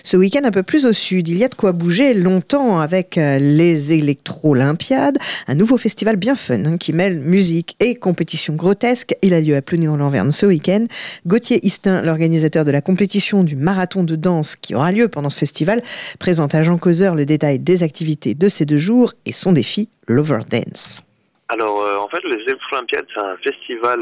Ce week-end un peu plus au sud, il y a de quoi bouger longtemps avec les Électro-Olympiades, un nouveau festival bien fun qui mêle musique et compétition grotesque. Il a lieu à Pleuny-en-Lanverne ce week-end. Gauthier Istin, l'organisateur de la compétition du marathon de danse qui aura lieu pendant ce festival, présente à Jean Causeur le détail des activités de ces 2 jours et son défi, l'Overdance. Alors, en fait, les Électro-Olympiades, c'est un festival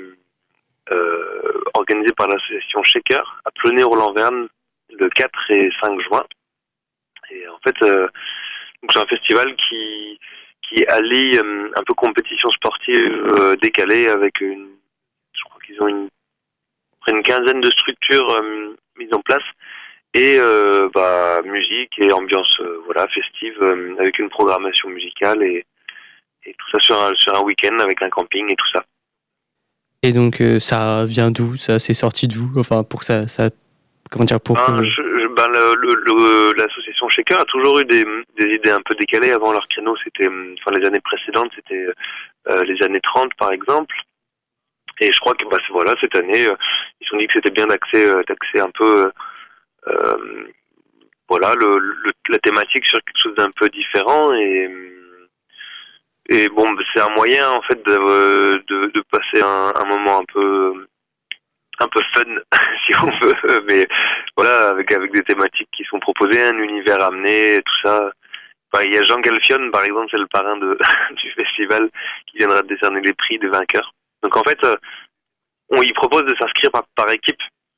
organisé par l'association Shaker à Pleuny-en-Lanverne le 4 et 5 juin. Et en fait, donc c'est un festival qui allie un peu compétition sportive décalée avec je crois qu'ils ont une quinzaine de structures mises en place et musique et ambiance festive avec une programmation musicale et tout ça sur un week-end avec un camping et tout ça. Et donc ça vient d'où? Ça c'est sorti d'où? Enfin pour ça comment dire pour l'association Shaker a toujours eu des idées un peu décalées. Avant leur créneau, c'était les années précédentes, c'était les années 30 par exemple. Et je crois que cette année ils se sont dit que c'était bien d'axer un peu la thématique sur quelque chose d'un peu différent et bon, c'est un moyen en fait de passer un moment un peu fun si on veut, mais voilà, avec des thématiques qui sont proposées, un univers amené, tout ça. Enfin, il y a Jean Galfion par exemple, c'est le parrain du festival qui viendra décerner les prix des vainqueurs. Donc en fait, il propose de s'inscrire par équipe.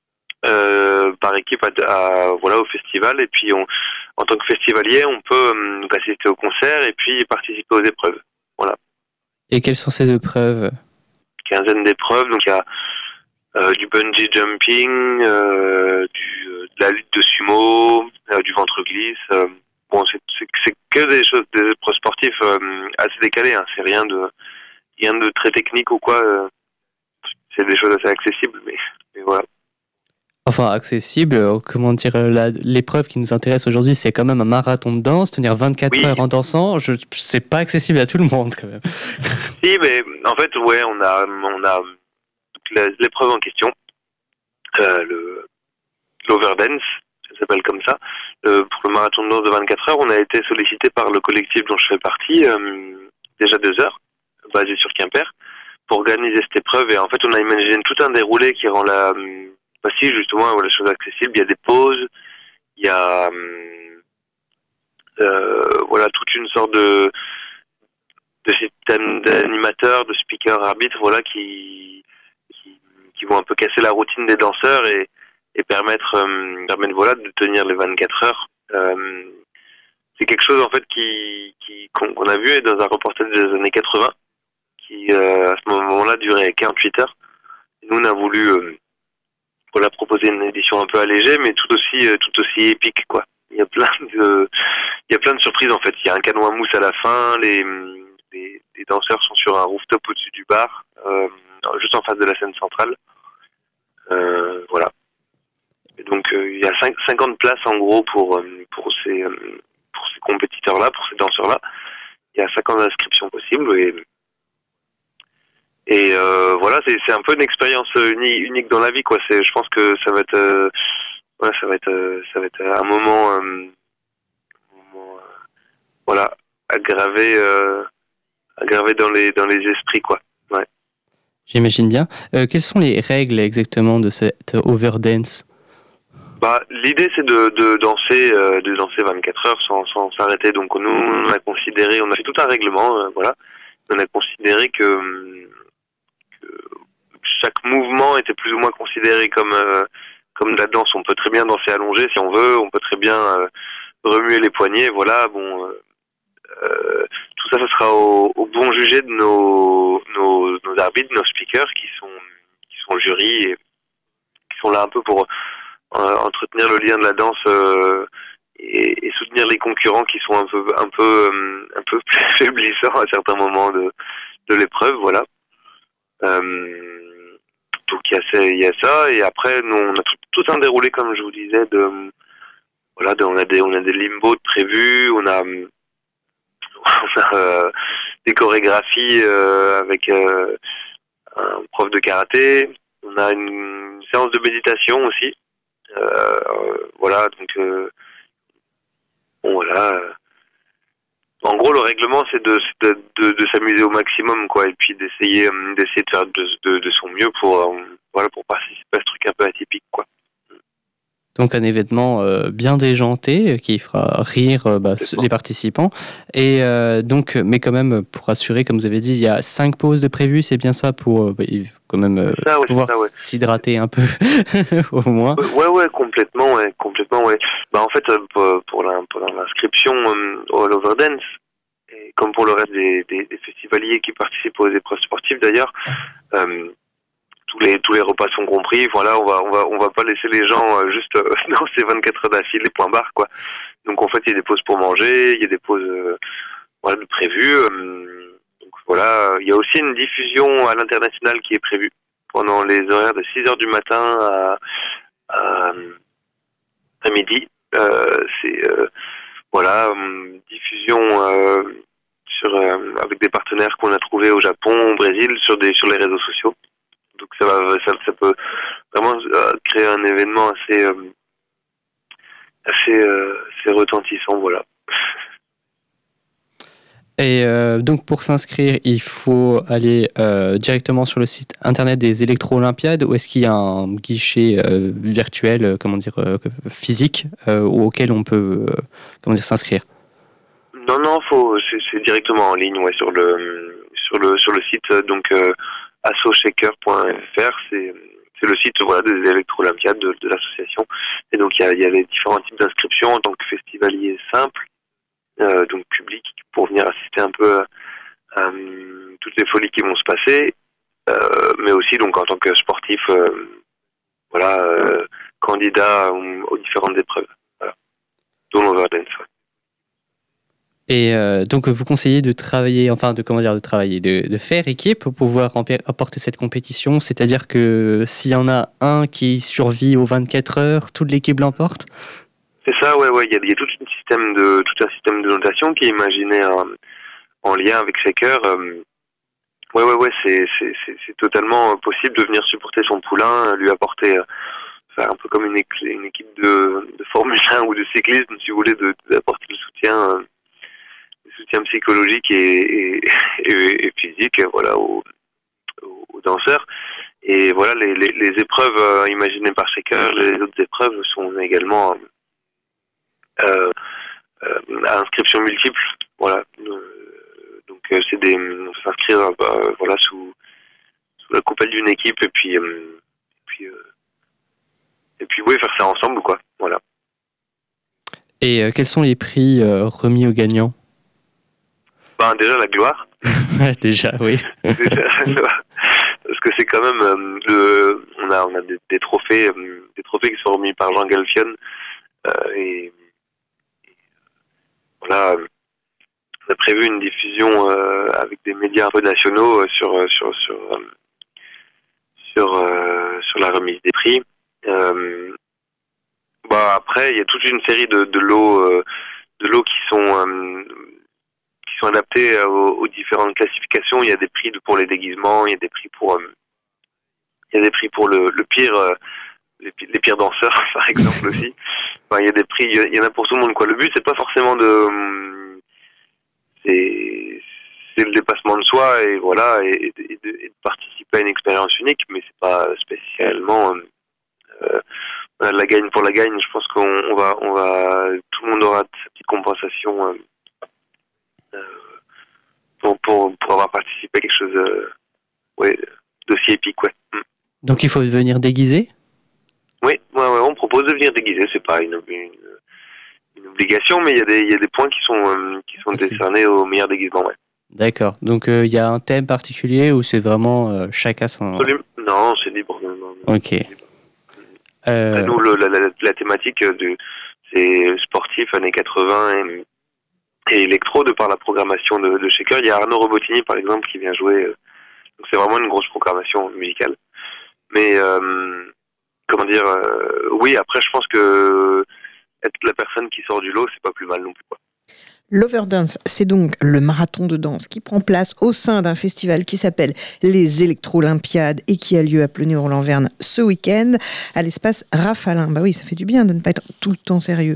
Au festival, et puis en tant que festivalier on peut assister au concert et puis participer aux épreuves. Voilà. Et quelles sont ces épreuves? Quinzaine d'épreuves, donc il y a du bungee jumping, de la lutte de sumo, du ventre glisse. C'est que des épreuves sportives assez décalées, hein. C'est rien de très technique ou quoi. C'est des choses assez accessibles, mais voilà. Enfin, accessible, comment dire, l'épreuve qui nous intéresse aujourd'hui, c'est quand même un marathon de danse, tenir 24 heures en dansant, c'est pas accessible à tout le monde quand même. Si, mais en fait, ouais, on a l'épreuve en question, l'Overdance, ça s'appelle comme ça. Pour le marathon de danse de 24 heures, on a été sollicité par le collectif dont je fais partie, déjà 2 heures, basé sur Quimper, pour organiser cette épreuve. Et en fait, on a imaginé tout un déroulé qui rend facile, justement, la chose accessible. Il y a des pauses, il y a toute une sorte de système d'animateurs, de speakers arbitres, qui vont un peu casser la routine des danseurs et permettre de tenir les 24 heures. C'est quelque chose en fait qu'on a vu dans un reportage des années 80 qui à ce moment-là durait 48 heures. Et nous on a voulu proposer une édition un peu allégée mais tout aussi épique quoi. Il y a plein de surprises en fait. Il y a un canon à mousse à la fin, les danseurs sont sur un rooftop au-dessus du bar, juste en face de la scène centrale. Voilà. Et donc il y a 50 places en gros pour ces compétiteurs-là, pour ces danseurs-là. Il y a 50 inscriptions possibles et c'est un peu une expérience unique dans la vie quoi. Je pense que ça va être un moment aggravé dans les esprits quoi. Ouais. J'imagine bien. Quelles sont les règles exactement de cette overdance? L'idée c'est de danser 24 heures sans s'arrêter. Donc nous on a fait tout un règlement, on a considéré que chaque mouvement était plus ou moins considéré comme de la danse. On peut très bien danser allongé si on veut, on peut très bien remuer les poignets, voilà. Bon, tout ça, ce sera au bon jugé de nos arbitres, nos speakers qui sont jury et qui sont là un peu pour entretenir le lien de la danse et soutenir les concurrents qui sont un peu plus faiblissants à certains moments de l'épreuve, voilà. Donc il y a ça et après nous on a tout un déroulé comme je vous disais on a des limbos de prévus, on a des chorégraphies avec un prof de karaté, on a une séance de méditation aussi Voilà, donc bon voilà. En gros, le règlement, c'est de s'amuser au maximum, quoi, et puis d'essayer de faire de son mieux pour voilà, pour participer à ce truc un peu atypique, quoi. Donc un événement bien déjanté qui fera rire les participants. Et donc, mais quand même, pour assurer, comme vous avez dit, il y a 5 pauses de prévues, c'est bien ça, pour quand même pouvoir s'hydrater un peu, au moins. Ouais, complètement, ouais. Bah en fait, pour l'inscription au Loverdance, et comme pour le reste des festivaliers qui participent aux épreuves sportives d'ailleurs, tous les repas sont compris. Voilà, on va pas laisser les gens juste dans ces 24 heures d'affilée, point barre, quoi. Donc en fait, il y a des pauses pour manger, il y a des pauses voilà, de prévues. Donc voilà, il y a aussi une diffusion à l'international qui est prévue pendant les horaires de 6h du matin à midi. C'est voilà, diffusion avec des partenaires qu'on a trouvés au Japon, au Brésil, sur les réseaux sociaux. Donc ça peut vraiment créer un événement assez retentissant, voilà. Et donc pour s'inscrire, il faut aller directement sur le site internet des Electro-Olympiades, ou est-ce qu'il y a un guichet virtuel, physique, auquel on peut s'inscrire? Non, c'est directement en ligne, ouais, sur le site, donc assoshaker.fr, c'est le site, voilà, des Electro-Olympiades de l'association. Et donc il y a les différents types d'inscriptions en tant que festivalier simple, donc public, pour venir assister un peu à toutes les folies qui vont se passer, mais aussi donc en tant que sportif, voilà, candidat aux différentes épreuves, voilà, dont l'Overdance. Ouais. Et donc vous conseillez de travailler, de faire équipe pour pouvoir apporter cette compétition, c'est-à-dire que s'il y en a un qui survit aux 24 heures, toute l'équipe l'emporte? C'est ça, ouais, il y a tout un système de notation qui est imaginé en lien avec Shaker. Ouais, c'est totalement possible de venir supporter son poulain, lui apporter, faire un peu comme une équipe de Formule 1 ou de cyclisme, si vous voulez, d'apporter le soutien psychologique et physique, voilà, aux danseurs. Et voilà, les épreuves imaginées par Shaker, les autres épreuves sont également à inscription multiple, voilà. Donc c'est on peut s'inscrire voilà, sous la coupole d'une équipe et puis oui, faire ça ensemble, quoi. Voilà. Et quels sont les prix remis aux gagnants? Déjà la gloire. Déjà, oui. Parce que c'est quand même on a des trophées qui sont remis par Jean Galfion, et voilà, on a prévu une diffusion avec des médias un peu nationaux sur la remise des prix. Après, il y a toute une série de lots qui sont adaptés aux différentes classifications. Il y a des prix pour les déguisements, il y a des prix pour le pire, les pires danseurs, par exemple, aussi. Enfin, il y a des prix, il y en a pour tout le monde, quoi. Le but, c'est pas forcément c'est le dépassement de soi, et voilà, et de participer à une expérience unique, mais c'est pas spécialement la gagne pour la gagne. Je pense qu'on va tout le monde aura sa petite compensation pour avoir participé à quelque chose d'aussi épique, ouais. Donc il faut venir déguisé? Oui, on propose de venir déguisé, c'est pas une obligation, mais il y a des points qui sont décernés au meilleur déguisement, ouais. D'accord. Donc il y a un thème particulier ou c'est vraiment chacun son... Absolument. Non, c'est libre. Non. Ok. Nous, la thématique c'est sportif, années 80 et électro, de par la programmation de Shaker. Il y a Arnaud Robotini, par exemple, qui vient jouer. Donc c'est vraiment une grosse programmation musicale. Mais oui, après, je pense que être la personne qui sort du lot, c'est pas plus mal non plus, quoi. L'Overdance, c'est donc le marathon de danse qui prend place au sein d'un festival qui s'appelle les Electro-Olympiades et qui a lieu à Pleuny-Roland-Verne ce week-end à l'espace Rafalin. Bah oui, ça fait du bien de ne pas être tout le temps sérieux.